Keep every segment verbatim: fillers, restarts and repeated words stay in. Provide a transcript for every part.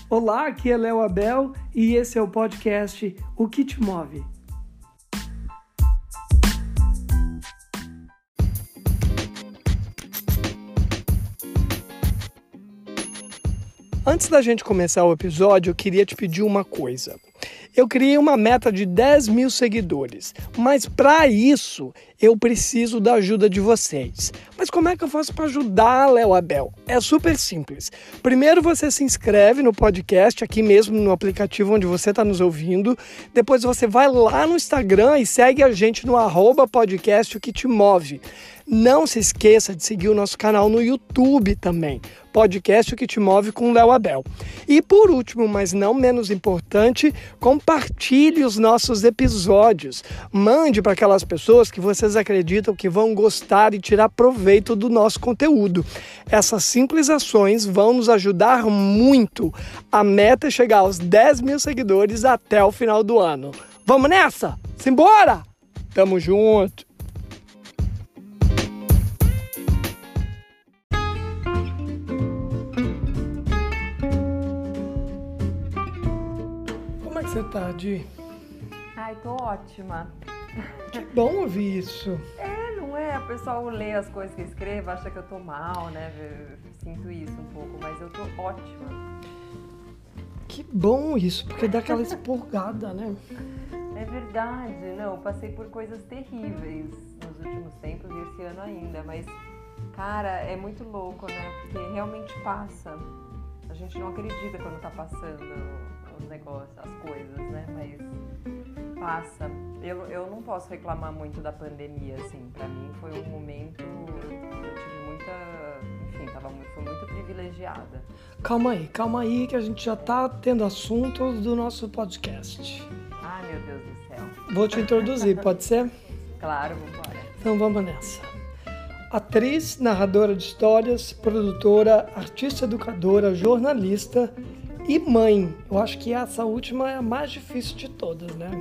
Olá, aqui é Léo Abel e esse é o podcast O Que Te Move. Antes da gente começar o episódio, eu queria te pedir uma coisa. Eu criei uma meta de dez mil seguidores, mas para isso eu preciso da ajuda de vocês. Mas como é que eu faço para ajudar, Léo Abel? É super simples. Primeiro você se inscreve no podcast, aqui mesmo no aplicativo onde você está nos ouvindo. Depois você vai lá no Instagram e segue a gente no arroba podcast O Que Te Move. Não se esqueça de seguir o nosso canal no YouTube também, Podcast O Que Te Move com Léo Abel. E por último, mas não menos importante, compartilhe os nossos episódios. Mande para aquelas pessoas que vocês acreditam que vão gostar e tirar proveito do nosso conteúdo. Essas simples ações vão nos ajudar muito. A meta é chegar aos dez mil seguidores até o final do ano. Vamos nessa? Simbora! Tamo junto! Como é que você tá, Di? Ai, tô ótima. Que bom ouvir isso. É, não é? O pessoal lê as coisas que eu escrevo, acha que eu tô mal, né? Eu sinto isso um pouco, mas eu tô ótima. Que bom isso, porque dá aquela expurgada, né? É verdade, não, eu passei por coisas terríveis nos últimos tempos e esse ano ainda, mas, cara, é muito louco, né? Porque realmente passa. A gente não acredita quando tá passando os negócios, as coisas, né? Mas passa. Eu, eu não posso reclamar muito da pandemia, assim. Pra mim foi um momento, eu tive muita, enfim, tava muito, fui muito privilegiada. Calma aí, calma aí, que a gente já tá tendo assunto do nosso podcast. Ai, meu Deus do céu. Vou te introduzir, pode ser? Claro, vambora. Então vamos nessa. Atriz, narradora de histórias, produtora, artista educadora, jornalista e mãe. Eu acho que essa última é a mais difícil de todas, né?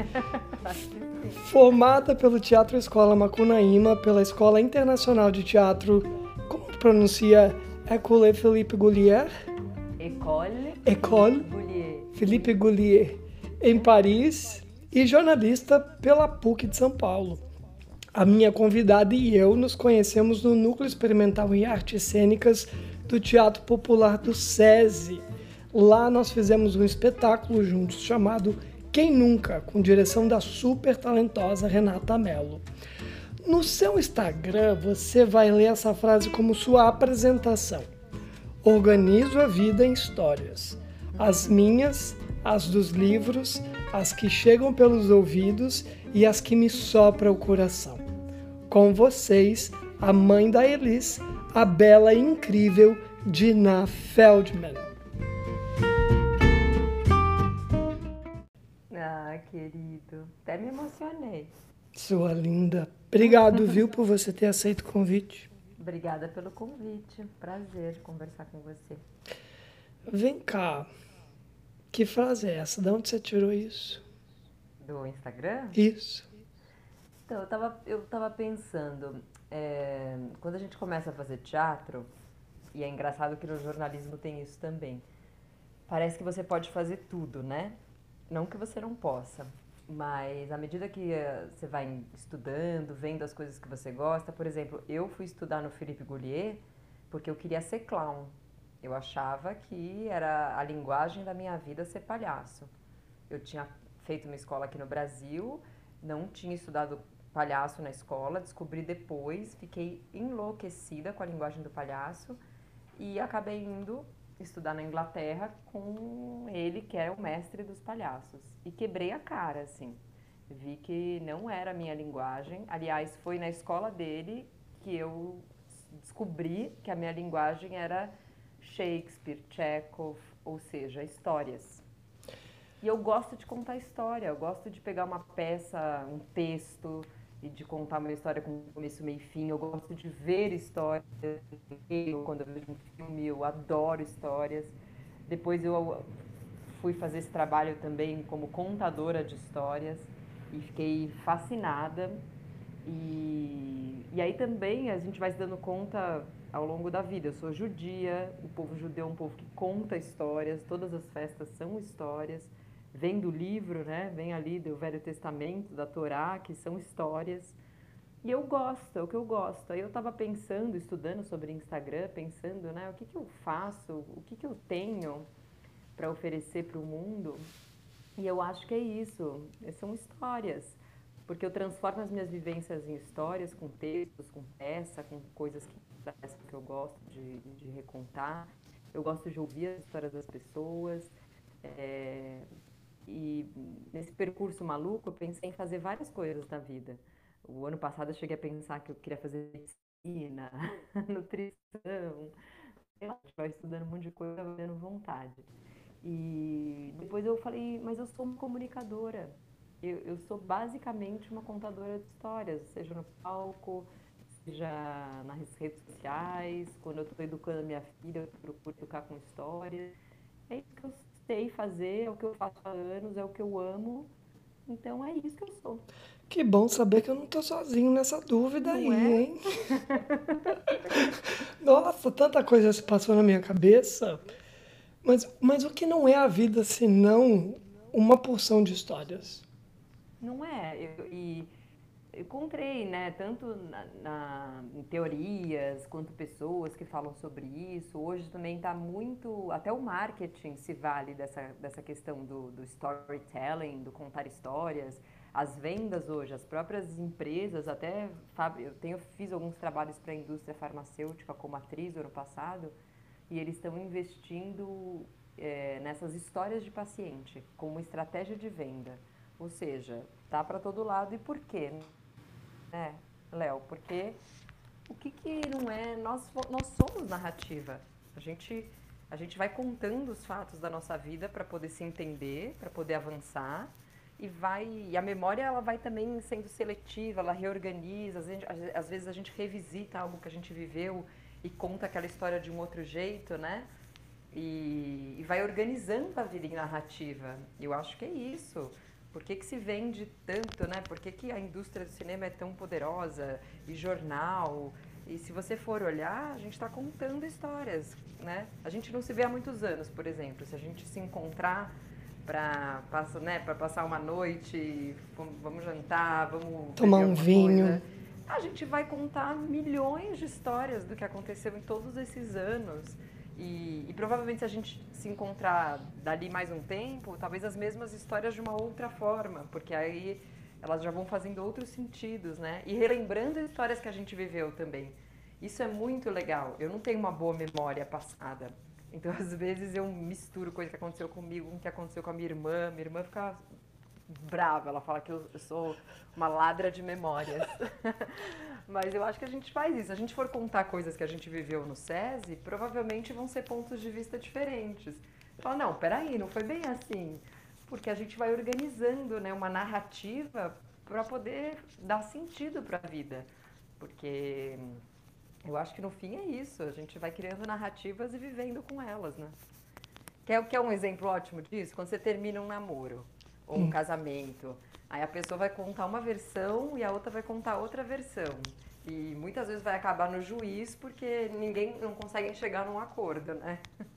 Formada pelo Teatro Escola Macunaíma, pela Escola Internacional de Teatro, como pronuncia? École Philippe Gaulier? École. École Gaulier. Philippe Gaulier, em Paris, e jornalista pela P U C de São Paulo. A minha convidada e eu nos conhecemos no Núcleo Experimental em Artes Cênicas do Teatro Popular do SESI. Lá nós fizemos um espetáculo juntos chamado Quem Nunca, com direção da super talentosa Renata Mello. No seu Instagram, você vai ler essa frase como sua apresentação. Organizo a vida em histórias. As minhas, as dos livros, as que chegam pelos ouvidos e as que me sopra o coração. Com vocês, a mãe da Elis, a bela e incrível Dina Feldman. Ah, querido, até me emocionei. Sua linda. Obrigado, viu, por você ter aceito o convite. Obrigada pelo convite. Prazer conversar com você. Vem cá. Que frase é essa? De onde você tirou isso? Do Instagram? Isso. Então, eu tava, eu tava pensando, é, quando a gente começa a fazer teatro, e é engraçado que no jornalismo tem isso também, parece que você pode fazer tudo, né? Não que você não possa, mas à medida que uh, você vai estudando, vendo as coisas que você gosta, por exemplo, eu fui estudar no Philippe Gaulier porque eu queria ser clown. Eu achava que era a linguagem da minha vida ser palhaço. Eu tinha feito uma escola aqui no Brasil, não tinha estudado palhaço na escola, descobri depois, fiquei enlouquecida com a linguagem do palhaço e acabei indo estudar na Inglaterra com ele, que é o mestre dos palhaços. E quebrei a cara, assim. Vi que não era a minha linguagem. Aliás, foi na escola dele que eu descobri que a minha linguagem era Shakespeare, Chekhov, ou seja, histórias. E eu gosto de contar história, eu gosto de pegar uma peça, um texto, e de contar uma história com começo, meio e fim. Eu gosto de ver histórias. Eu, quando eu vejo um filme, eu adoro histórias. Depois eu fui fazer esse trabalho também como contadora de histórias e fiquei fascinada. E, e aí também a gente vai se dando conta ao longo da vida. Eu sou judia, o povo judeu é um povo que conta histórias, todas as festas são histórias. Vem do livro, né? Vem ali do Velho Testamento, da Torá, que são histórias. E eu gosto, é o que eu gosto. Aí eu estava pensando, estudando sobre Instagram, pensando, né? O que que eu faço, o que que eu tenho para oferecer para o mundo. E eu acho que é isso, são histórias. Porque eu transformo as minhas vivências em histórias, com textos, com peça, com coisas que, que eu gosto de, de recontar. Eu gosto de ouvir as histórias das pessoas. É, e nesse percurso maluco, eu pensei em fazer várias coisas na vida. O ano passado eu cheguei a pensar que eu queria fazer medicina, nutrição, sei lá, vai estudando um monte de coisa, vai dando vontade. E depois eu falei, mas eu sou uma comunicadora. Eu, eu sou basicamente uma contadora de histórias, seja no palco, seja nas redes sociais. Quando eu estou educando a minha filha, eu procuro educar com histórias. É isso que eu sei fazer, é o que eu faço há anos, é o que eu amo. Então é isso que eu sou. Que bom saber que eu não tô sozinho nessa dúvida Não aí, é? hein? Nossa, tanta coisa se passou na minha cabeça. Mas, mas o que não é a vida senão uma porção de histórias? Não é? Eu, e eu encontrei, né, tanto na, na- em teorias quanto pessoas que falam sobre isso. Hoje também está muito, até o marketing se vale dessa, dessa questão do, do storytelling, do contar histórias. As vendas hoje, as próprias empresas, até fab- eu tenho, fiz alguns trabalhos para a indústria farmacêutica como atriz no ano passado, e eles estão investindo é, nessas histórias de paciente como estratégia de venda. Ou seja, tá para todo lado. E por quê, né, Léo? Porque o que que não é... Nós, nós somos narrativa. A gente, a gente vai contando os fatos da nossa vida para poder se entender, para poder avançar. E vai... E a memória, ela vai também sendo seletiva, ela reorganiza. Às vezes, às vezes a gente revisita algo que a gente viveu e conta aquela história de um outro jeito, né? E, e vai organizando a vida em narrativa. Eu acho que é isso. Por que que se vende tanto, né? Por que que a indústria do cinema é tão poderosa? E jornal? E se você for olhar, a gente está contando histórias, né? A gente não se vê há muitos anos, por exemplo. Se a gente se encontrar para né, para passar uma noite, vamos jantar, vamos Tomar beber um alguma vinho. coisa, a gente vai contar milhões de histórias do que aconteceu em todos esses anos. E, e provavelmente se a gente se encontrar dali mais um tempo, talvez as mesmas histórias de uma outra forma, porque aí elas já vão fazendo outros sentidos, né? E relembrando histórias que a gente viveu também. Isso é muito legal. Eu não tenho uma boa memória passada. Então, às vezes, eu misturo coisa que aconteceu comigo com o que aconteceu com a minha irmã. Minha irmã fica brava, ela fala que eu, eu sou uma ladra de memórias. Mas eu acho que a gente faz isso. Se a gente for contar coisas que a gente viveu no SESI, provavelmente vão ser pontos de vista diferentes. Fala, não, peraí, não foi bem assim. Porque a gente vai organizando, né, uma narrativa para poder dar sentido para a vida. Porque eu acho que no fim é isso. A gente vai criando narrativas e vivendo com elas, né? Quer, quer um exemplo ótimo disso? Quando você termina um namoro ou um casamento, aí a pessoa vai contar uma versão e a outra vai contar outra versão. E muitas vezes vai acabar no juiz porque ninguém não consegue chegar num acordo, né?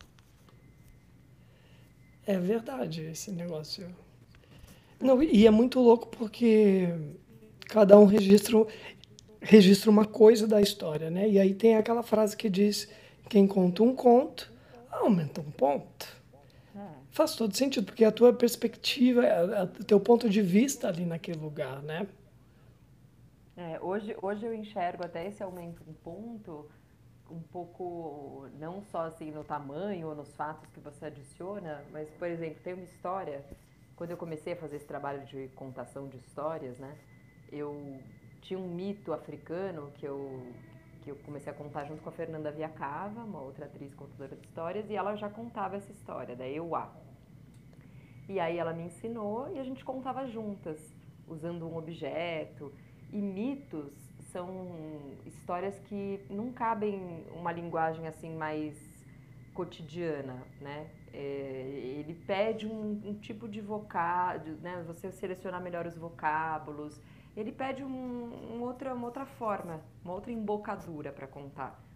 É verdade esse negócio. Não, e é muito louco porque cada um registra, registra uma coisa da história, né? E aí tem aquela frase que diz: quem conta um conto, aumenta um ponto. É. Faz todo sentido, porque a tua perspectiva, o teu ponto de vista ali naquele lugar, né? É, hoje, hoje eu enxergo até esse aumento um ponto um pouco, não só assim no tamanho ou nos fatos que você adiciona, mas, por exemplo, tem uma história, quando eu comecei a fazer esse trabalho de contação de histórias, né, eu tinha um mito africano que eu, que eu comecei a contar junto com a Fernanda Viacava, uma outra atriz contadora de histórias, e ela já contava essa história, da Euá. E aí ela me ensinou e a gente contava juntas, usando um objeto. E mitos são histórias que não cabem uma linguagem assim mais cotidiana, né? É, ele pede um, um tipo de vocábulo, né? Você selecionar melhor os vocábulos. Ele pede um, um outra, uma outra forma, uma outra embocadura para contar.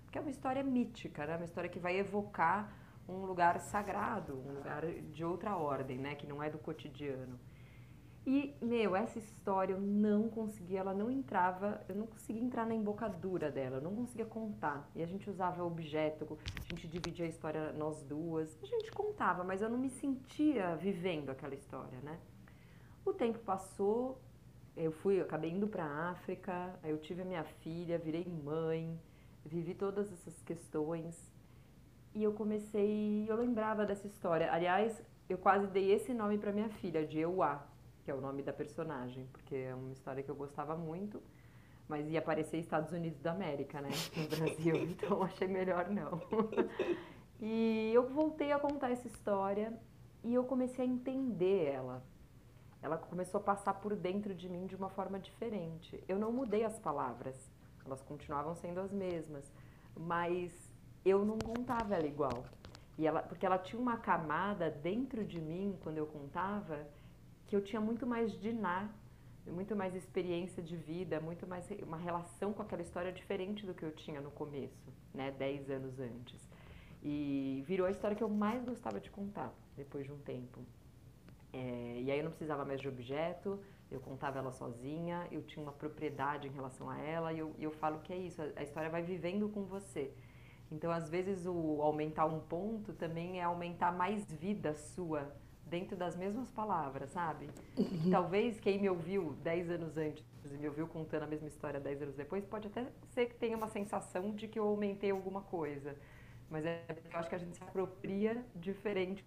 porque é uma história mítica, né? Uma história que vai evocar um lugar sagrado, um lugar de outra ordem, né? Que não é do cotidiano. E, meu, essa história eu não conseguia, ela não entrava, eu não conseguia entrar na embocadura dela, eu não conseguia contar. E a gente usava objeto, a gente dividia a história nós duas, a gente contava, mas eu não me sentia vivendo aquela história, né? O tempo passou, eu fui, eu acabei indo para a África, aí eu tive a minha filha, virei mãe, vivi todas essas questões e eu comecei, eu lembrava dessa história. Aliás, eu quase dei esse nome para minha filha, de Euá, que é o nome da personagem, porque é uma história que eu gostava muito, mas ia aparecer Estados Unidos da América, né, no Brasil, então achei melhor não. E eu voltei a contar essa história e eu comecei a entender ela. Ela começou a passar por dentro de mim de uma forma diferente. Eu não mudei as palavras, elas continuavam sendo as mesmas, mas eu não contava ela igual. E ela, porque ela tinha uma camada dentro de mim, quando eu contava, que eu tinha muito mais de Ná, muito mais experiência de vida, muito mais uma relação com aquela história diferente do que eu tinha no começo, né, dez anos antes. E virou a história que eu mais gostava de contar, depois de um tempo. É, e aí eu não precisava mais de objeto, eu contava ela sozinha, eu tinha uma propriedade em relação a ela, e eu, eu falo que é isso, a, a história vai vivendo com você. Então, às vezes, o aumentar um ponto também é aumentar mais vida sua dentro das mesmas palavras, sabe? E que talvez quem me ouviu dez anos antes e me ouviu contando a mesma história dez anos depois, pode até ser que tenha uma sensação de que eu aumentei alguma coisa. Mas é porque eu acho que a gente se apropria diferente.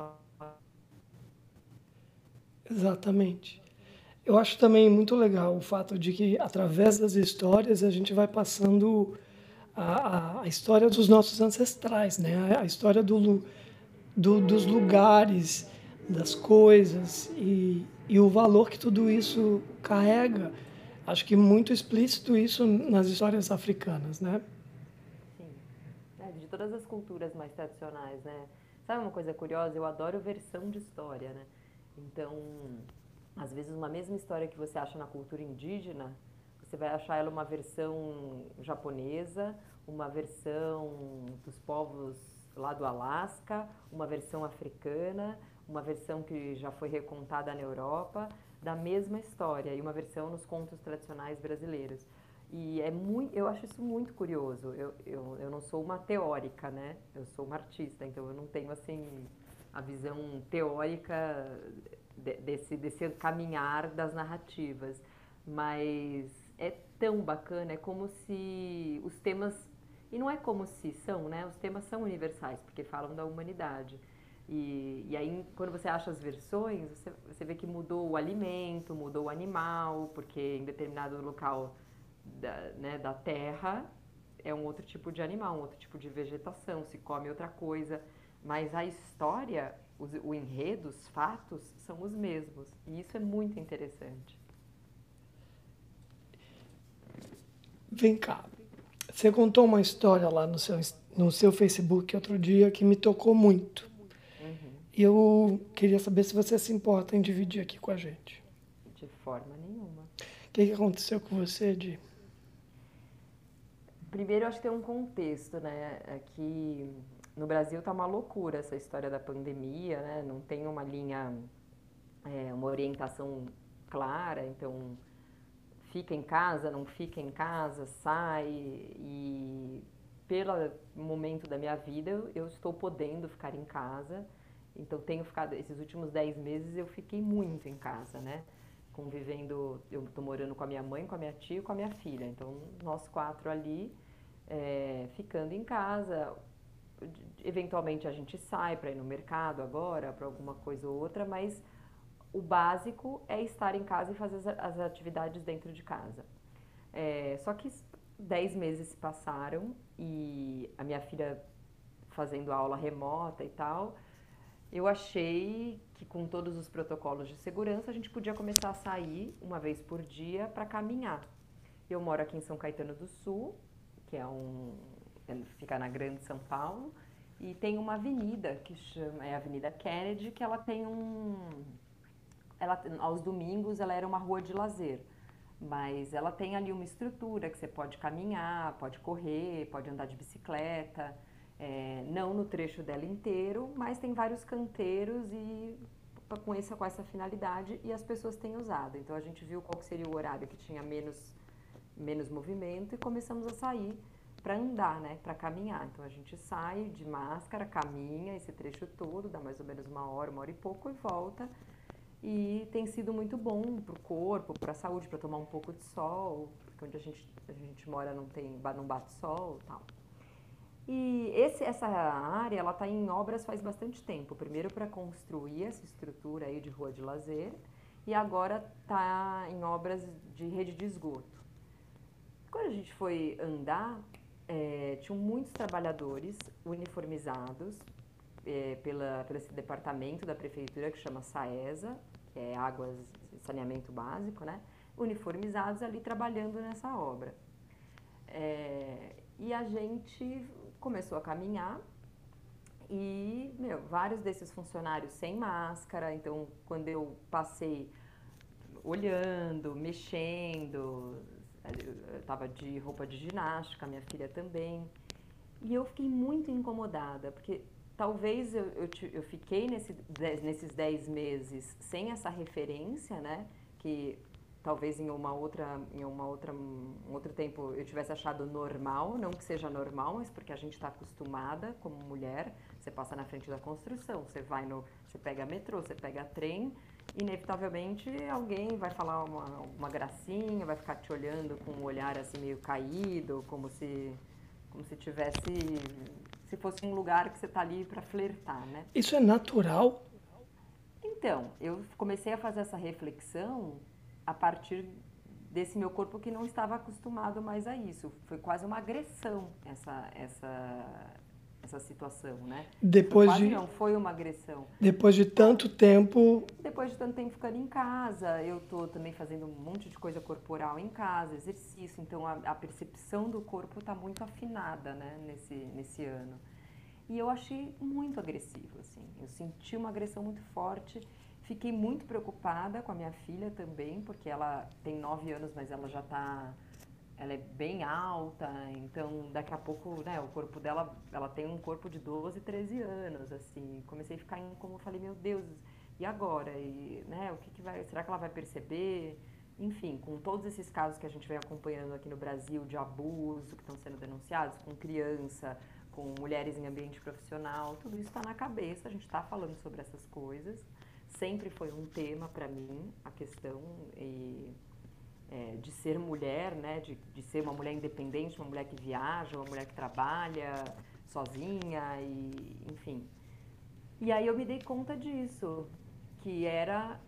Exatamente. Eu acho também muito legal o fato de que, através das histórias, a gente vai passando a, a, a história dos nossos ancestrais, né? A, a história do, lu- do, dos lugares, das coisas e, e o valor que tudo isso carrega. Acho que muito explícito isso nas histórias africanas, né? Sim, é, de todas as culturas mais tradicionais, né? Sabe uma coisa curiosa? Eu adoro versão de história, né? Então, às vezes uma mesma história que você acha na cultura indígena, você vai achar ela uma versão japonesa, uma versão dos povos lá do Alasca, uma versão africana, uma versão que já foi recontada na Europa, da mesma história, e uma versão nos contos tradicionais brasileiros. E é muito, eu acho isso muito curioso. Eu, eu, eu não sou uma teórica, né? Eu sou uma artista, então eu não tenho assim a visão teórica de, desse, desse caminhar das narrativas. Mas é tão bacana, é como se os temas. E não é como se são, né? Os temas são universais, porque falam da humanidade. E, e aí, quando você acha as versões, você, você vê que mudou o alimento, mudou o animal, porque em determinado local da, né, da terra é um outro tipo de animal, um outro tipo de vegetação, se come outra coisa. Mas a história, os, o enredo, os fatos são os mesmos. E isso é muito interessante. Vem cá. Você contou uma história lá no seu, no seu Facebook outro dia que me tocou muito. Uhum. E eu queria saber se você se importa em dividir aqui com a gente. De forma nenhuma. O que, que aconteceu com você, Di? Primeiro, eu acho que tem um contexto, né? Aqui no Brasil tá uma loucura essa história da pandemia, né? Não tem uma linha, é, uma orientação clara, então fica em casa, não fica em casa, sai e pelo momento da minha vida eu, eu estou podendo ficar em casa, então tenho ficado, esses últimos dez meses eu fiquei muito em casa, né? Convivendo, eu estou morando com a minha mãe, com a minha tia e com a minha filha, então nós quatro ali, é, ficando em casa, eventualmente a gente sai para ir no mercado agora, para alguma coisa ou outra, mas o básico é estar em casa e fazer as, as atividades dentro de casa. É, só que dez meses se passaram e a minha filha fazendo aula remota e tal, eu achei que com todos os protocolos de segurança a gente podia começar a sair uma vez por dia para caminhar. Eu moro aqui em São Caetano do Sul, que é um, fica na Grande São Paulo, e tem uma avenida que chama, é a Avenida Kennedy, que ela tem um, ela, aos domingos ela era uma rua de lazer. Mas ela tem ali uma estrutura que você pode caminhar, pode correr, pode andar de bicicleta, é, não no trecho dela inteiro, mas tem vários canteiros e com essa, com essa finalidade e as pessoas têm usado. Então a gente viu qual seria o horário que tinha menos, menos movimento e começamos a sair para andar, né, para caminhar. Então a gente sai de máscara, caminha esse trecho todo, dá mais ou menos uma hora, uma hora e pouco e volta. E tem sido muito bom para o corpo, para a saúde, para tomar um pouco de sol, porque onde a gente, a gente mora não, tem, não bate sol e tal. E esse, essa área ela está em obras faz bastante tempo. Primeiro para construir essa estrutura aí de rua de lazer e agora está em obras de rede de esgoto. Quando a gente foi andar, é, tinham muitos trabalhadores uniformizados é, pela, pelo esse departamento da prefeitura que chama SAESA, que é Águas e Saneamento Básico, né? Uniformizados ali trabalhando nessa obra. É, e a gente começou a caminhar e, meu, vários desses funcionários sem máscara. Então, quando eu passei olhando, mexendo, eu estava de roupa de ginástica, minha filha também, e eu fiquei muito incomodada, porque talvez eu, eu, eu fiquei nesse, nesses dez meses sem essa referência, né, que talvez em uma outra, em uma outra, um outro tempo eu tivesse achado normal, não que seja normal, mas porque a gente está acostumada como mulher, você passa na frente da construção, você vai no, você pega metrô, você pega trem, inevitavelmente alguém vai falar uma, uma gracinha, vai ficar te olhando com um olhar assim meio caído, como se, como se tivesse, se fosse um lugar que você está ali para flertar, né? Isso é natural? Então, eu comecei a fazer essa reflexão a partir desse meu corpo que não estava acostumado mais a isso. Foi quase uma agressão essa, essa, essa situação, né? Depois quase de, não, foi uma agressão. depois de tanto tempo... Depois de tanto tempo ficando em casa, eu tô também fazendo um monte de coisa corporal em casa, exercício, então a, a percepção do corpo está muito afinada, né, nesse, nesse ano. E eu achei muito agressivo, assim, eu senti uma agressão muito forte. Fiquei muito preocupada com a minha filha também, porque ela tem nove anos, mas ela já tá, ela é bem alta, então daqui a pouco, né, o corpo dela, ela tem um corpo de doze, treze anos, assim. Comecei a ficar em como eu falei, meu Deus, e agora? E, né, o que que vai, será que ela vai perceber? Enfim, com todos esses casos que a gente vem acompanhando aqui no Brasil de abuso que estão sendo denunciados, com criança, com mulheres em ambiente profissional, tudo isso está na cabeça, a gente está falando sobre essas coisas. Sempre foi um tema para mim, a questão e, é, de ser mulher, né? De, de ser uma mulher independente, uma mulher que viaja, uma mulher que trabalha sozinha, e, enfim. E aí eu me dei conta disso, que era,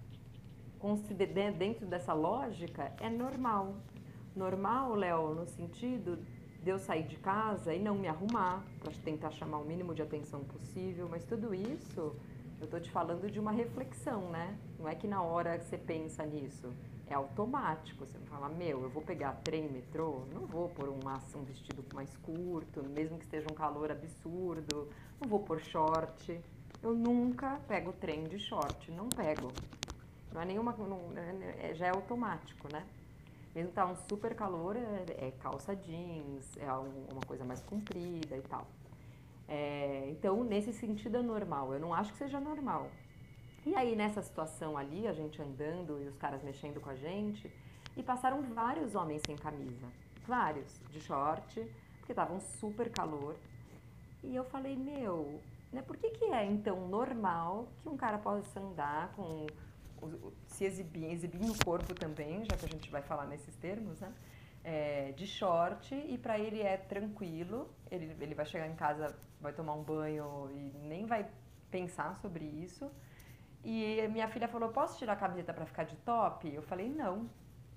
dentro dessa lógica, é normal. Normal, Léo, no sentido de eu sair de casa e não me arrumar, para tentar chamar o mínimo de atenção possível, mas tudo isso... Eu estou te falando de uma reflexão, né? Não é que na hora que você pensa nisso, é automático. Você fala, meu, eu vou pegar trem, metrô, não vou pôr um, um vestido mais curto, mesmo que esteja um calor absurdo, não vou pôr short. Eu nunca pego trem de short, não pego. Não é nenhuma, não, é, já é automático, né? Mesmo que tá um super calor, é, é calça jeans, é uma coisa mais comprida e tal. É, então, nesse sentido é normal, eu não acho que seja normal. E aí, nessa situação ali, a gente andando e os caras mexendo com a gente, e passaram vários homens sem camisa, vários, de short, porque tava um super calor. E eu falei, meu, né, por que que é então normal que um cara possa andar com, se exibir, exibir o corpo também, já que a gente vai falar nesses termos, né? É, de short, e para ele é tranquilo, ele, ele vai chegar em casa, vai tomar um banho e nem vai pensar sobre isso. E minha filha falou, posso tirar a camiseta para ficar de top? Eu falei, não,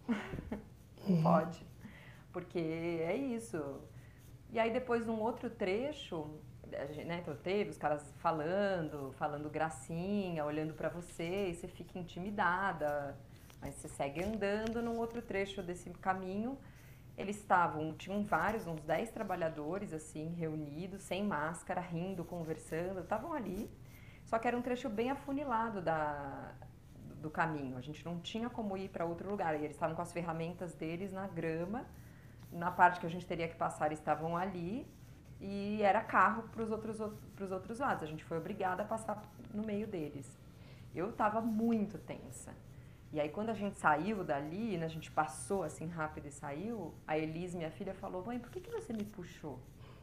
não pode, porque é isso. E aí depois num outro trecho, né, então teve os caras falando, falando gracinha, olhando para você, e você fica intimidada, mas você segue andando. Num outro trecho desse caminho, eles estavam, tinham vários, uns dez trabalhadores, assim, reunidos, sem máscara, rindo, conversando, estavam ali. Só que era um trecho bem afunilado da, do caminho. A gente não tinha como ir para outro lugar. E eles estavam com as ferramentas deles na grama. Na parte que a gente teria que passar, eles estavam ali. E era carro para os outros, pros outros lados. A gente foi obrigada a passar no meio deles. Eu estava muito tensa. E aí, quando a gente saiu dali, né, a gente passou assim rápido e saiu, a Elis, minha filha, falou: mãe, por que, que você me puxou?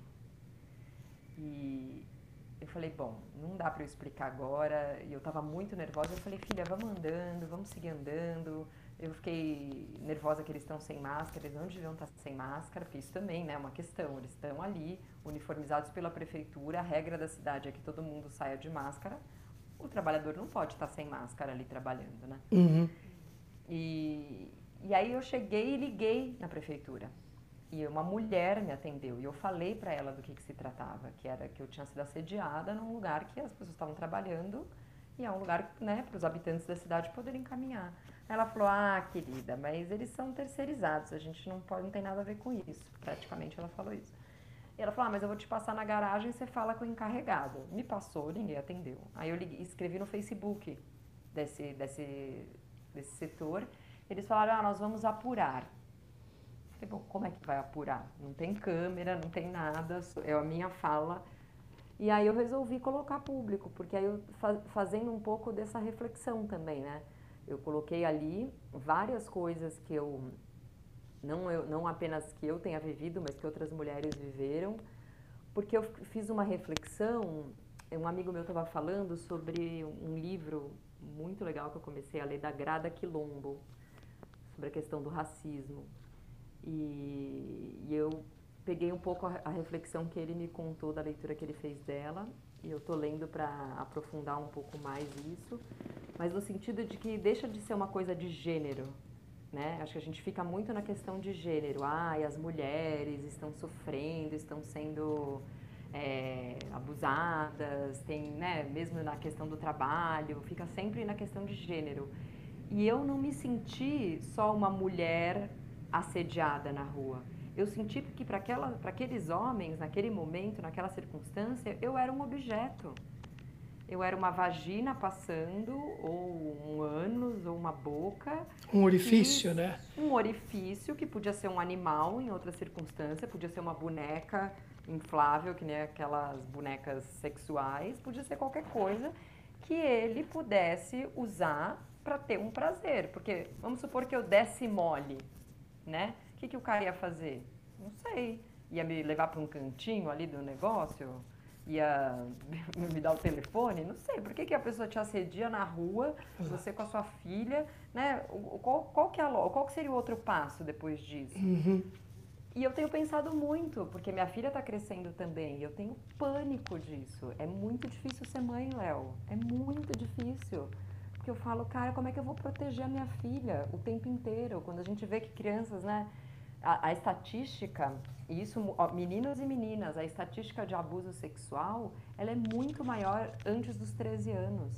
E eu falei: bom, não dá para eu explicar agora. E eu estava muito nervosa. Eu falei: filha, vamos andando, vamos seguir andando. Eu fiquei nervosa que eles estão sem máscara, eles não deviam estar sem máscara, porque isso também, né, é uma questão. Eles estão ali, uniformizados pela prefeitura, a regra da cidade é que todo mundo saia de máscara. O trabalhador não pode estar sem máscara ali trabalhando, né? Uhum. E, e aí eu cheguei e liguei na prefeitura. E uma mulher me atendeu. E eu falei para ela do que, que se tratava, que era que eu tinha sido assediada num lugar que as pessoas estavam trabalhando e é um lugar, né, para os habitantes da cidade poderem caminhar. Ela falou: ah, querida, mas eles são terceirizados, a gente não pode, não tem nada a ver com isso. Praticamente ela falou isso. E ela falou: ah, mas eu vou te passar na garagem e você fala com o encarregado. Me passou, ninguém atendeu. Aí eu liguei, escrevi no Facebook desse, desse, desse setor. Eles falaram: ah, nós vamos apurar. Eu falei: bom, como é que vai apurar? Não tem câmera, não tem nada, é a minha fala. E aí eu resolvi colocar público, porque aí eu fazendo um pouco dessa reflexão também, né? Eu coloquei ali várias coisas que eu... Não, eu, não apenas que eu tenha vivido, mas que outras mulheres viveram, porque eu fiz uma reflexão. Um amigo meu estava falando sobre um livro muito legal que eu comecei a ler, da Grada Quilombo, sobre a questão do racismo. E, e eu peguei um pouco a, a reflexão que ele me contou da leitura que ele fez dela, e eu estou lendo para aprofundar um pouco mais isso, mas no sentido de que deixa de ser uma coisa de gênero. Né? Acho que a gente fica muito na questão de gênero. Ah, e as mulheres estão sofrendo, estão sendo é, abusadas, tem, né, mesmo na questão do trabalho, fica sempre na questão de gênero. E eu não me senti só uma mulher assediada na rua. Eu senti que para aqueles homens, naquele momento, naquela circunstância, eu era um objeto. Eu era uma vagina passando, ou um ânus, ou uma boca. Um orifício, que, né? Um orifício que podia ser um animal em outra circunstância, podia ser uma boneca inflável, que nem aquelas bonecas sexuais, podia ser qualquer coisa que ele pudesse usar para ter um prazer. Porque vamos supor que eu desse mole, né? O que, que o cara ia fazer? Não sei. Ia me levar para um cantinho ali do negócio? Ia me dar o telefone? Não sei. Por que, que a pessoa te assedia na rua, você com a sua filha, né? Qual, qual, que é a, qual que seria o outro passo depois disso? Uhum. E eu tenho pensado muito, porque minha filha está crescendo também, e eu tenho pânico disso. É muito difícil ser mãe, Léo. É muito difícil. Porque eu falo: cara, como é que eu vou proteger a minha filha o tempo inteiro? Quando a gente vê que crianças, né? A, a estatística, e isso, ó, meninos e meninas, a estatística de abuso sexual, ela é muito maior antes dos treze anos.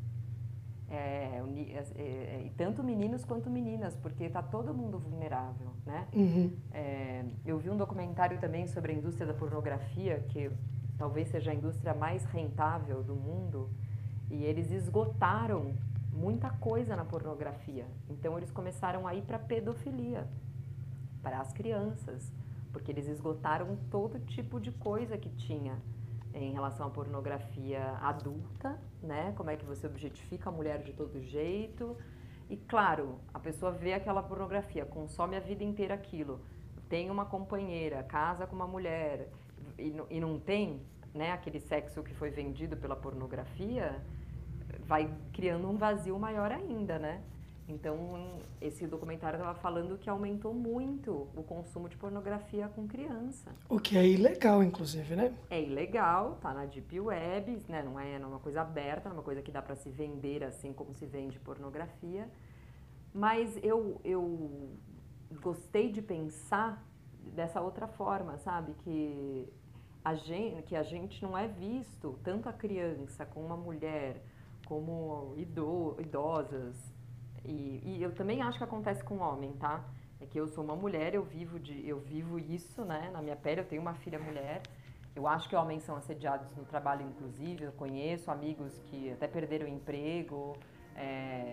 É, é, é, tanto meninos quanto meninas, porque está todo mundo vulnerável, né? Uhum. É, eu vi um documentário também sobre a indústria da pornografia, que talvez seja a indústria mais rentável do mundo, e eles esgotaram muita coisa na pornografia. Então eles começaram a ir para a pedofilia, para as crianças, porque eles esgotaram todo tipo de coisa que tinha em relação à pornografia adulta, né? Como é que você objetifica a mulher de todo jeito. E claro, a pessoa vê aquela pornografia, consome a vida inteira aquilo, tem uma companheira, casa com uma mulher e, e não tem, né, aquele sexo que foi vendido pela pornografia, vai criando um vazio maior ainda, né? Então, esse documentário estava falando que aumentou muito o consumo de pornografia com criança. O que é ilegal, inclusive, né? É ilegal, tá na Deep Web, né? Não é, não é uma coisa aberta, não é uma coisa que dá para se vender assim como se vende pornografia. Mas eu, eu gostei de pensar dessa outra forma, sabe? Que a gente, que a gente não é visto, tanto a criança como uma mulher, como ido, idosas. E, e eu também acho que acontece com homem, tá? É que eu sou uma mulher, eu vivo, de, eu vivo isso, né? Na minha pele, eu tenho uma filha mulher. Eu acho que homens são assediados no trabalho, inclusive. Eu conheço amigos que até perderam o emprego, é,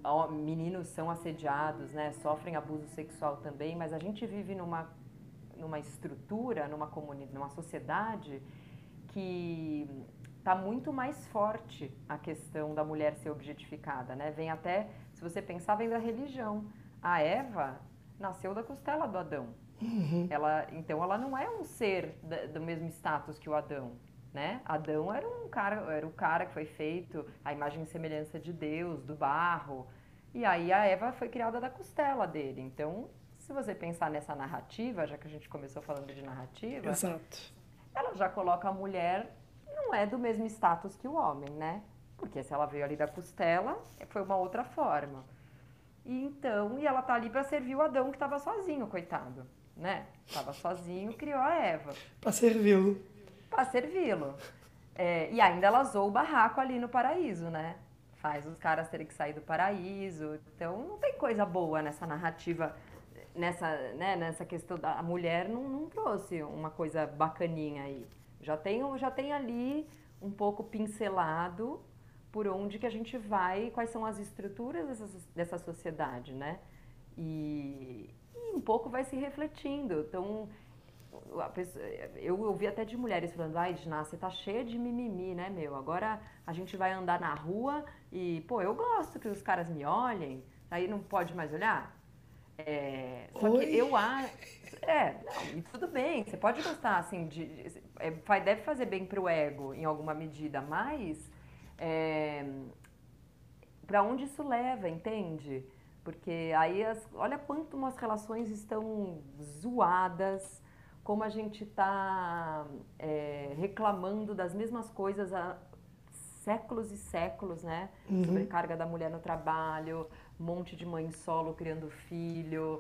ó, meninos são assediados, né? Sofrem abuso sexual também, mas a gente vive numa, numa estrutura, numa comunidade, numa sociedade que está muito mais forte a questão da mulher ser objetificada, né? Vem até, se você pensar, vem da religião. A Eva nasceu da costela do Adão. Uhum. Ela, então ela não é um ser da, do mesmo status que o Adão, né? Adão era um cara, era o cara que foi feito à imagem e semelhança de Deus, do barro. E aí a Eva foi criada da costela dele. Então, se você pensar nessa narrativa, já que a gente começou falando de narrativa, Exato. ela já coloca a mulher, não é do mesmo status que o homem, né? Porque se ela veio ali da costela, foi uma outra forma. E então, e ela tá ali para servir o Adão que estava sozinho, coitado, né? Tava sozinho, criou a Eva. Para servi-lo. Para servi-lo. É, e ainda ela zoou o barraco ali no paraíso, né? Faz os caras terem que sair do paraíso. Então, não tem coisa boa nessa narrativa, nessa, né, nessa questão da a mulher não, não trouxe uma coisa bacaninha aí. Já tem, já tem ali um pouco pincelado por onde que a gente vai, quais são as estruturas dessa, dessa sociedade, né? E, e um pouco vai se refletindo. Então, a pessoa, eu ouvi até de mulheres falando, ai, Diná, você tá cheia de mimimi, né, meu? Agora a gente vai andar na rua e, pô, eu gosto que os caras me olhem, aí não pode mais olhar? É, só Oi? que eu acho. É, não, e tudo bem, você pode gostar, assim, de, de é, vai- deve fazer bem pro ego em alguma medida, mas é, para onde isso leva, entende? Porque aí, as, olha quanto umas relações estão zoadas, como a gente está reclamando das mesmas coisas há séculos e séculos, né? Uhum. Sobrecarga da mulher no trabalho, um monte de mãe solo criando filho,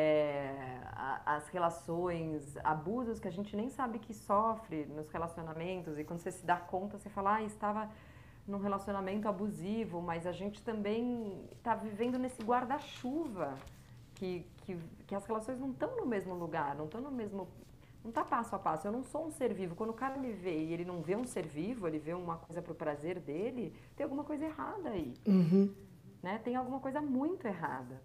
é, a- as relações, abusos que a gente nem sabe que sofre nos relacionamentos, e quando você se dá conta, você fala, ah, estava num relacionamento abusivo, mas a gente também está vivendo nesse guarda-chuva, que, que, que as relações não estão no mesmo lugar, não estão no mesmo. Não tá passo a passo. Eu não sou um ser vivo. Quando o cara me vê e ele não vê um ser vivo, ele vê uma coisa pro prazer dele, tem alguma coisa errada aí, Uhum. né? Tem alguma coisa muito errada.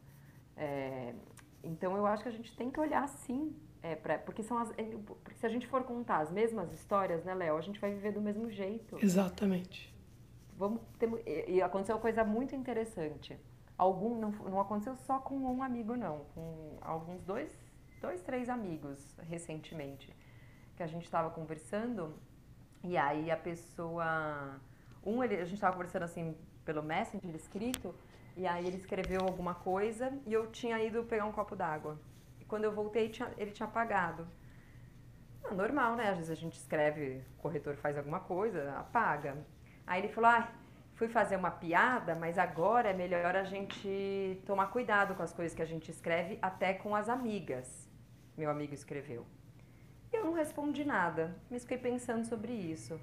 É, então eu acho que a gente tem que olhar sim, é, pra, porque são as, é, porque se a gente for contar as mesmas histórias, né, Léo, a gente vai viver do mesmo jeito. Exatamente. Vamos ter, e e aconteceu uma coisa muito interessante. Algum não, não aconteceu só com um amigo não, com alguns dois, dois, três amigos recentemente que a gente estava conversando e aí a pessoa, um ele, a gente estava conversando assim pelo Messenger escrito e aí ele escreveu alguma coisa e eu tinha ido pegar um copo d'água. E quando eu voltei tinha, ele tinha apagado. Ah, normal, né? Às vezes a gente escreve, o corretor faz alguma coisa, apaga. Aí ele falou, ah, fui fazer uma piada, mas agora é melhor a gente tomar cuidado com as coisas que a gente escreve, até com as amigas. Meu amigo escreveu. Eu não respondi nada, mas fiquei pensando sobre isso.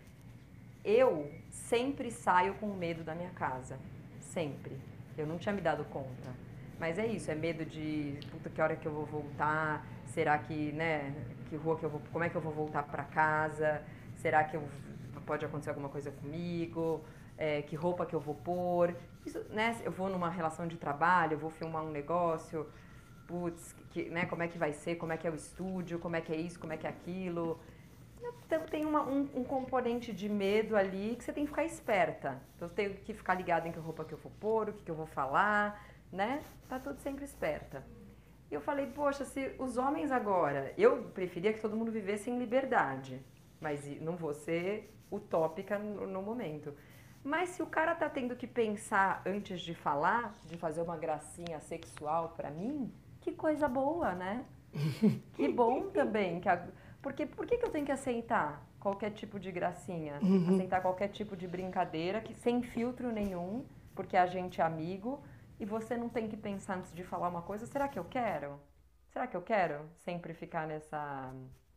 Eu sempre saio com medo da minha casa. Sempre. Eu não tinha me dado conta. Mas é isso, é medo de, puta, que hora que eu vou voltar? Será que, né, que rua que eu vou, como é que eu vou voltar pra casa? Será que eu, pode acontecer alguma coisa comigo? É, que roupa que eu vou pôr? Isso, né, eu vou numa relação de trabalho, eu vou filmar um negócio, putz, que, né, como é que vai ser? Como é que é o estúdio? Como é que é isso? Como é que é aquilo? Então tem uma, um, um componente de medo ali que você tem que ficar esperta. Então eu tenho que ficar ligada em que roupa que eu vou pôr, o que, que eu vou falar, né? Tá tudo sempre esperta. E eu falei, poxa, se os homens agora... Eu preferia que todo mundo vivesse em liberdade, mas não vou ser utópica no, no momento. Mas se o cara tá tendo que pensar antes de falar, de fazer uma gracinha sexual pra mim, que coisa boa, né? Que bom também. Que a... Porque por que, que eu tenho que aceitar qualquer tipo de gracinha? Uhum. Aceitar qualquer tipo de brincadeira, que sem filtro nenhum, porque a gente é amigo, e você não tem que pensar antes de falar uma coisa, será que eu quero? Será que eu quero sempre ficar nessa...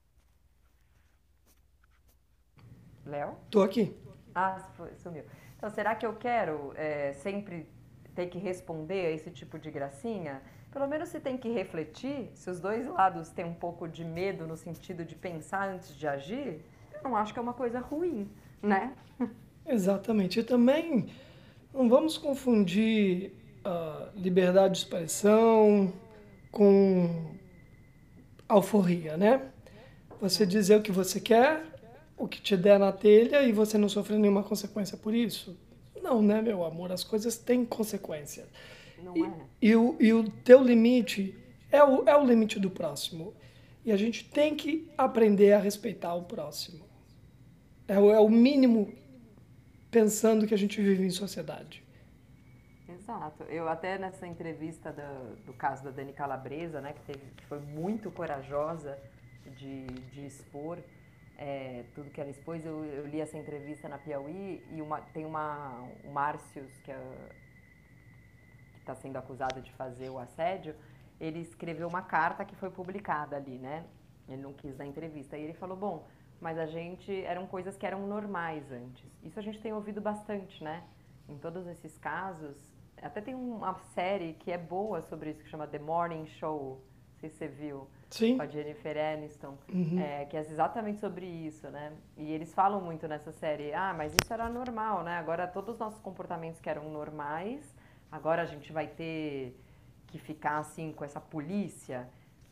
Léo? Tô aqui. Ah, foi- sumiu. Então, será que eu quero é, sempre ter que responder a esse tipo de gracinha? Pelo menos se tem que refletir, se os dois lados têm um pouco de medo no sentido de pensar antes de agir, eu não acho que é uma coisa ruim, né? Exatamente. E também não vamos confundir uh, liberdade de expressão, com alforria, né? Você dizer o que você quer, o que te der na telha e você não sofrer nenhuma consequência por isso. Não, né, meu amor? As coisas têm consequência. Não E, é? e, o, e o teu limite é o, é o limite do próximo. E a gente tem que aprender a respeitar o próximo. É o, é o mínimo pensando que a gente vive em sociedade. Exato. Eu até nessa entrevista do, do caso da Dani Calabresa, né, que, teve, que foi muito corajosa de, de expor é, tudo que ela expôs, eu, eu li essa entrevista na Piauí e uma, tem uma, o Márcios, que é, está sendo acusado de fazer o assédio, ele escreveu uma carta que foi publicada ali, né? Ele não quis dar entrevista. E ele falou, bom, mas a gente, eram coisas que eram normais antes. Isso a gente tem ouvido bastante, né? Em todos esses casos. Até tem uma série que é boa sobre isso, que chama The Morning Show. Não sei se você viu. Sim. Com a Jennifer Aniston. Uhum. É, que é exatamente sobre isso, né? E eles falam muito nessa série, ah, mas isso era normal, né? Agora todos os nossos comportamentos que eram normais, agora a gente vai ter que ficar assim com essa polícia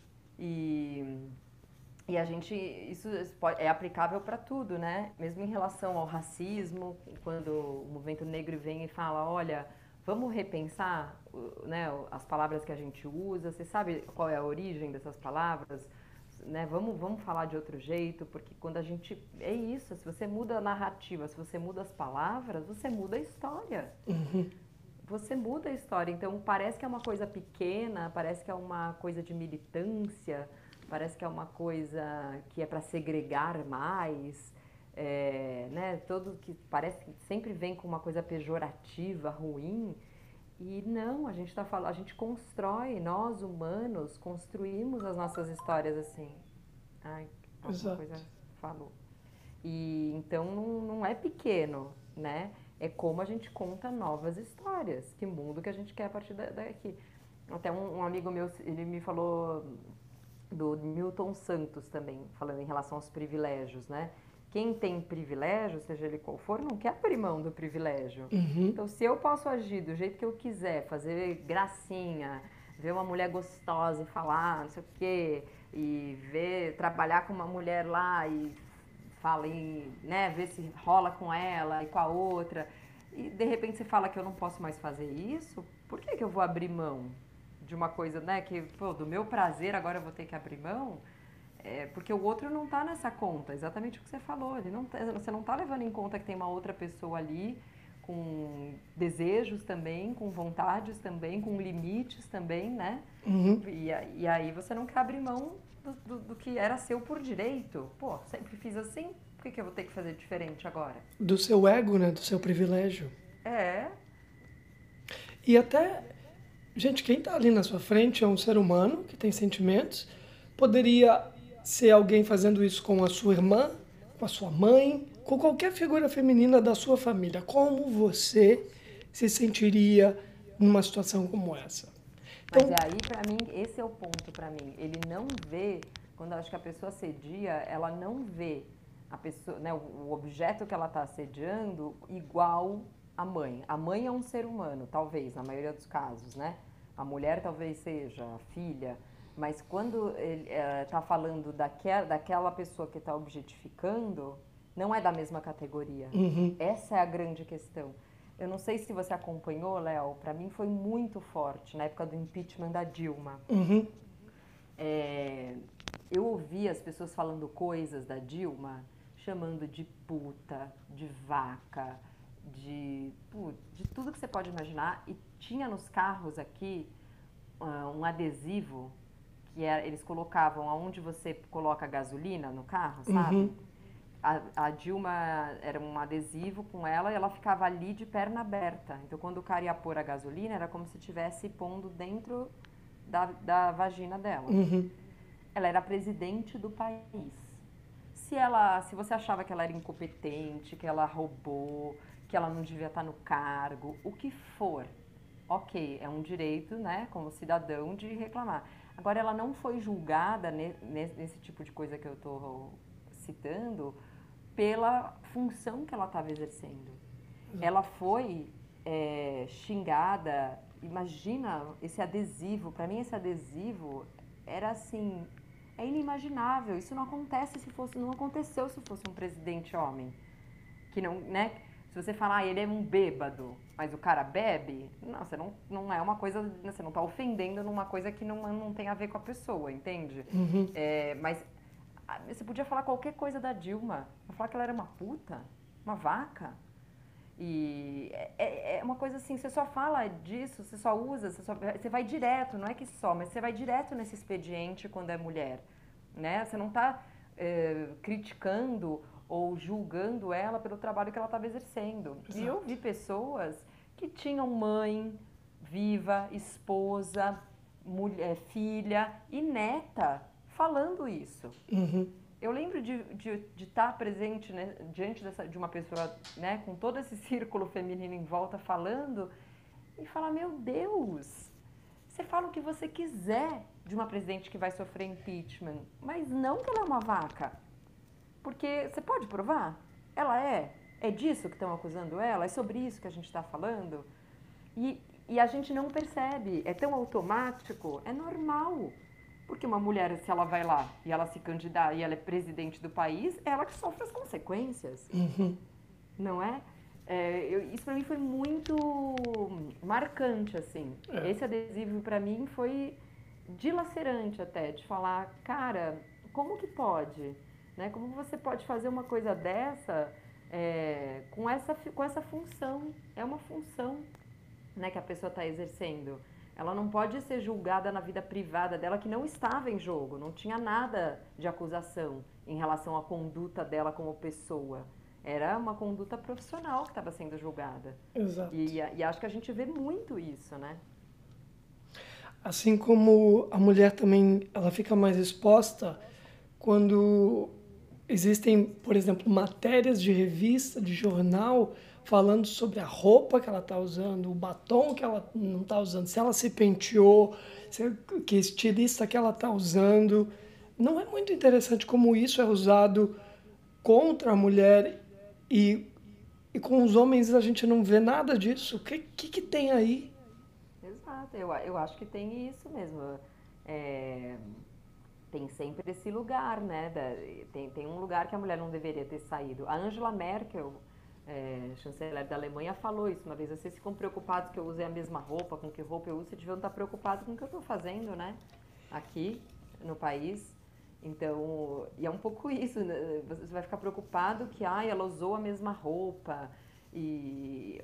e, e a gente, isso é aplicável para tudo, né? Mesmo em relação ao racismo, quando o movimento negro vem e fala, olha, vamos repensar, né, as palavras que a gente usa, você sabe qual é a origem dessas palavras? Né? Vamos, vamos falar de outro jeito, porque quando a gente... É isso, se você muda a narrativa, se você muda as palavras, você muda a história. Uhum. Você muda a história, então parece que é uma coisa pequena, parece que é uma coisa de militância, parece que é uma coisa que é para segregar mais, é, né? Todo que parece que sempre vem com uma coisa pejorativa, ruim, e não, a gente está falando, a gente constrói, nós humanos construímos as nossas histórias assim. Ai, alguma Exato. coisa falou. E então não, não é pequeno, né? É como a gente conta novas histórias, que mundo que a gente quer a partir daqui. Até um, um amigo meu, ele me falou do Milton Santos também, falando em relação aos privilégios, né? Quem tem privilégio, seja ele qual for, não quer abrir mão do privilégio. Uhum. Então, se eu posso agir do jeito que eu quiser, fazer gracinha, ver uma mulher gostosa e falar não sei o quê, e ver, trabalhar com uma mulher lá e fala em, né, ver se rola com ela e com a outra, e de repente você fala que eu não posso mais fazer isso, por que que eu vou abrir mão de uma coisa, né, que, pô, do meu prazer agora eu vou ter que abrir mão? É, porque o outro não está nessa conta, exatamente o que você falou, ele não tá, você não está levando em conta que tem uma outra pessoa ali com desejos também, com vontades também, com limites também, né? Uhum. E, e aí você não quer abrir mão do, do, do que era seu por direito. Pô, sempre fiz assim, por que, que eu vou ter que fazer diferente agora? Do seu ego, né? Do seu privilégio. É. E até, gente, quem está ali na sua frente é um ser humano que tem sentimentos. Poderia ser alguém fazendo isso com a sua irmã, com a sua mãe, com qualquer figura feminina da sua família. Como você se sentiria numa situação como essa? Então, mas aí, para mim, esse é o ponto para mim. Ele não vê, quando eu acho que a pessoa assedia, ela não vê a pessoa, né, o objeto que ela está assediando igual a mãe. A mãe é um ser humano, talvez, na maioria dos casos, né? A mulher talvez seja, a filha. Mas quando ele está é, falando daquela, daquela pessoa que está objetificando, não é da mesma categoria. Uhum. Essa é a grande questão. Eu não sei se você acompanhou, Léo, para mim foi muito forte na época do impeachment da Dilma. Uhum. É, eu ouvi as pessoas falando coisas da Dilma, chamando de puta, de vaca, de, putz, de tudo que você pode imaginar. E tinha nos carros aqui uh, um adesivo que era, eles colocavam aonde você coloca gasolina no carro, sabe? Uhum. A, a Dilma era um adesivo com ela e ela ficava ali de perna aberta. Então, quando o cara ia pôr a gasolina, era como se estivesse pondo dentro da, da vagina dela. Uhum. Ela era presidente do país. Se, ela, se você achava que ela era incompetente, que ela roubou, que ela não devia estar no cargo, o que for, ok, é um direito, né, como cidadão, de reclamar. Agora, ela não foi julgada nesse, nesse tipo de coisa que eu estou citando pela função que ela estava exercendo. Ela foi é, xingada imagina esse adesivo, para mim esse adesivo era assim, é inimaginável, isso não acontece se fosse, não aconteceu se fosse um presidente homem, que não, né, se você falar, ah, ele é um bêbado, mas o cara bebe, não, você não, não é uma coisa, você não tá ofendendo numa coisa que não, não tem a ver com a pessoa, entende? Uhum. É, mas você podia falar qualquer coisa da Dilma, falar que ela era uma puta, uma vaca. E é, é uma coisa assim, você só fala disso, você só usa, você, só, você vai direto, não é que só, mas você vai direto nesse expediente quando é mulher, né? Você não está é, criticando ou julgando ela pelo trabalho que ela estava exercendo. Exato. E eu vi pessoas que tinham mãe viva, esposa, mulher, filha e neta falando isso. Uhum. Eu lembro de, de, de estar presente, né, diante dessa, de uma pessoa, né, com todo esse círculo feminino em volta falando e falar, meu Deus, você fala o que você quiser de uma presidente que vai sofrer impeachment, mas não que ela é uma vaca. Porque você pode provar? Ela é? É disso que estão acusando ela? É sobre isso que a gente está falando? E, e a gente não percebe, é tão automático, é normal. Porque uma mulher, se ela vai lá e ela se candidata e ela é presidente do país, é ela que sofre as consequências. Uhum. Não é? É eu, isso para mim foi muito marcante, assim. É. Esse adesivo para mim foi dilacerante até, de falar, cara, como que pode? Né? Como você pode fazer uma coisa dessa é, com, essa, com essa função? É uma função, né, que a pessoa está exercendo. Ela não pode ser julgada na vida privada dela, que não estava em jogo, não tinha nada de acusação em relação à conduta dela como pessoa. Era uma conduta profissional que estava sendo julgada. Exato. E, e acho que a gente vê muito isso, né? Assim como a mulher também, ela fica mais exposta quando existem, por exemplo, matérias de revista, de jornal, falando sobre a roupa que ela está usando, o batom que ela não está usando, se ela se penteou, se, que estilista que ela está usando. Não é muito interessante como isso é usado contra a mulher e, e com os homens a gente não vê nada disso. O que, que, que tem aí? Exato, eu, eu acho que tem isso mesmo. É, tem sempre esse lugar, né? Da, tem, tem um lugar que a mulher não deveria ter saído. A Angela Merkel, É, chanceler da Alemanha, falou isso uma vez. Vocês ficam preocupados que eu usei a mesma roupa, com que roupa eu uso, vocês deviam estar preocupados com o que eu estou fazendo, né? Aqui no país. Então, e é um pouco isso, né? Você vai ficar preocupado que, ah, ela usou a mesma roupa. E,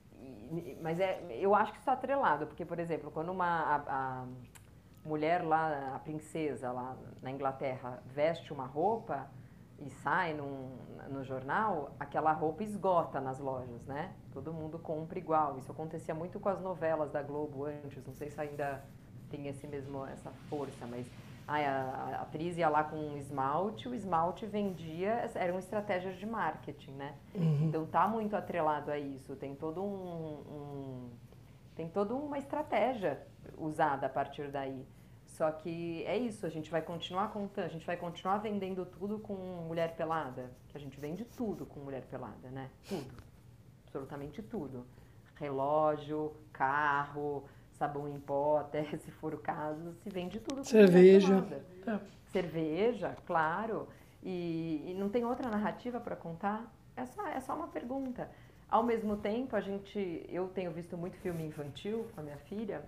e, mas é, eu acho que isso é atrelado, porque, por exemplo, quando uma, a, a mulher lá, a princesa lá na Inglaterra, veste uma roupa e sai num, no jornal, aquela roupa esgota nas lojas, né? Todo mundo compra igual. Isso acontecia muito com as novelas da Globo antes, não sei se ainda tem esse mesmo, essa força, mas a, a atriz ia lá com um esmalte, o esmalte vendia, eram estratégias de marketing, né? Uhum. Então tá muito atrelado a isso, tem todo um, um tem toda uma estratégia usada a partir daí. Só que é isso, a gente vai continuar contando, a gente vai continuar vendendo tudo com mulher pelada, que a gente vende tudo com mulher pelada, né? Tudo, absolutamente tudo. Relógio, carro, sabão em pó, até se for o caso, se vende tudo com cerveja. Mulher pelada. É. Cerveja, claro. E, e não tem outra narrativa para contar? É só, é só uma pergunta. Ao mesmo tempo, a gente, eu tenho visto muito filme infantil com a minha filha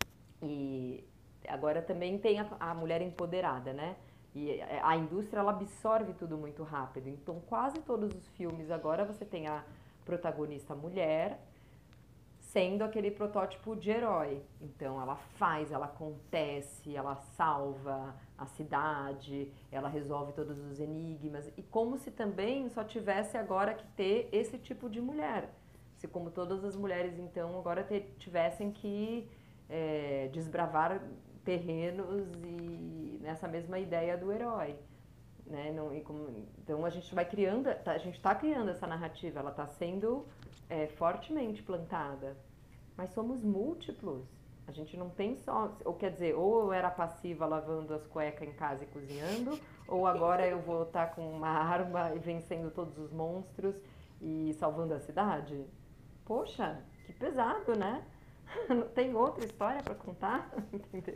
e agora também tem a, a mulher empoderada, né? E a indústria, ela absorve tudo muito rápido. Então, quase todos os filmes agora você tem a protagonista mulher sendo aquele protótipo de herói. Então, ela faz, ela acontece, ela salva a cidade, ela resolve todos os enigmas. E como se também só tivesse agora que ter esse tipo de mulher. Se como todas as mulheres, então, agora ter, tivessem que é, desbravar terrenos e nessa mesma ideia do herói, né? Não, e como, então a gente vai criando, a gente está criando essa narrativa, ela está sendo é, fortemente plantada, mas somos múltiplos. A gente não tem só, ou quer dizer, ou eu era passiva lavando as cuecas em casa e cozinhando, ou agora eu vou estar com uma arma e vencendo todos os monstros e salvando a cidade. Poxa, que pesado, né? Não tem outra história pra contar? Entendeu?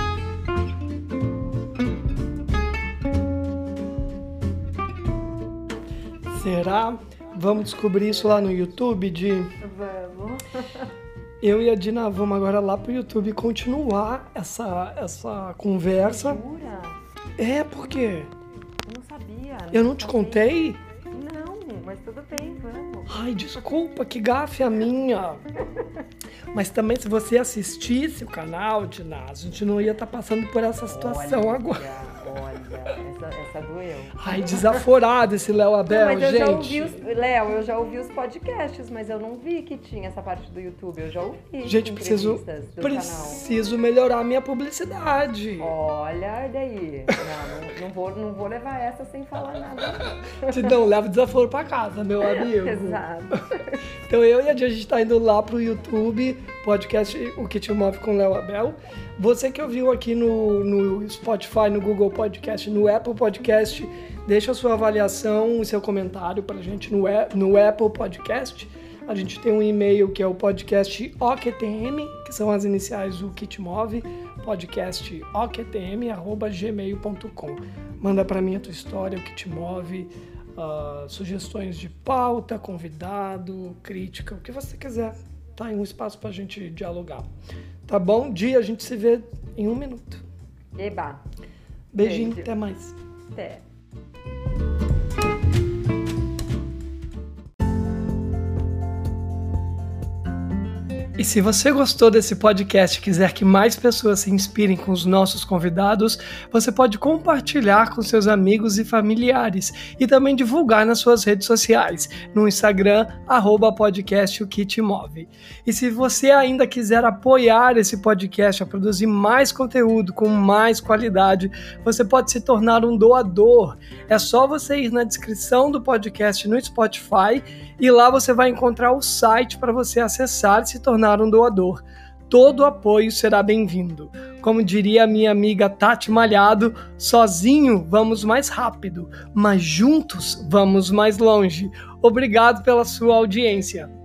Será? Vamos descobrir isso lá no YouTube, Di? Vamos. Eu e a Dina vamos agora lá pro YouTube continuar essa, essa conversa. Jura? É, por quê? Eu não sabia. Eu não te contei? Não, mas tudo bem, vamos. Ai, desculpa, que gafe a minha. Mas também, se você assistisse o canal, Dina, a gente não ia estar passando por essa situação Olha, agora. Olha, essa, essa doeu. Ai, desaforado esse Léo Abel, Não, mas eu gente. já ouvi os, Léo, eu já ouvi os podcasts, mas eu não vi que tinha essa parte do YouTube. Eu já ouvi. Gente, preciso, do preciso canal. melhorar a minha publicidade. Olha, e daí? Não, não, não, vou, não vou levar essa sem falar nada. Te não, leva desaforo pra casa, meu amigo. Exato. Então eu e a Dia, a gente tá indo lá pro YouTube, podcast O Que Te Move com Léo Abel. Você que ouviu aqui no, no Spotify, no Google Podcast, no Apple Podcast, deixa a sua avaliação e seu comentário pra gente no, no Apple Podcast. A gente tem um e-mail que é o podcast O Q T M, que são as iniciais do Que Te Move, podcast O Q T M arroba gmail ponto com. Manda pra mim a tua história, o que te move, uh, sugestões de pauta, convidado, crítica, o que você quiser. Tá em um espaço pra gente dialogar. Tá bom? Dia, a gente se vê em um minuto. Eba. Beijinho, Beijo. até mais. Até. E se você gostou desse podcast e quiser que mais pessoas se inspirem com os nossos convidados, você pode compartilhar com seus amigos e familiares e também divulgar nas suas redes sociais, no Instagram, arroba podcast O Que Te Move. E se você ainda quiser apoiar esse podcast a produzir mais conteúdo com mais qualidade, você pode se tornar um doador. É só você ir na descrição do podcast no Spotify e lá você vai encontrar o site para você acessar e se tornar um doador. Todo apoio será bem-vindo. Como diria a minha amiga Tati Malhado, sozinho vamos mais rápido, mas juntos vamos mais longe. Obrigado pela sua audiência.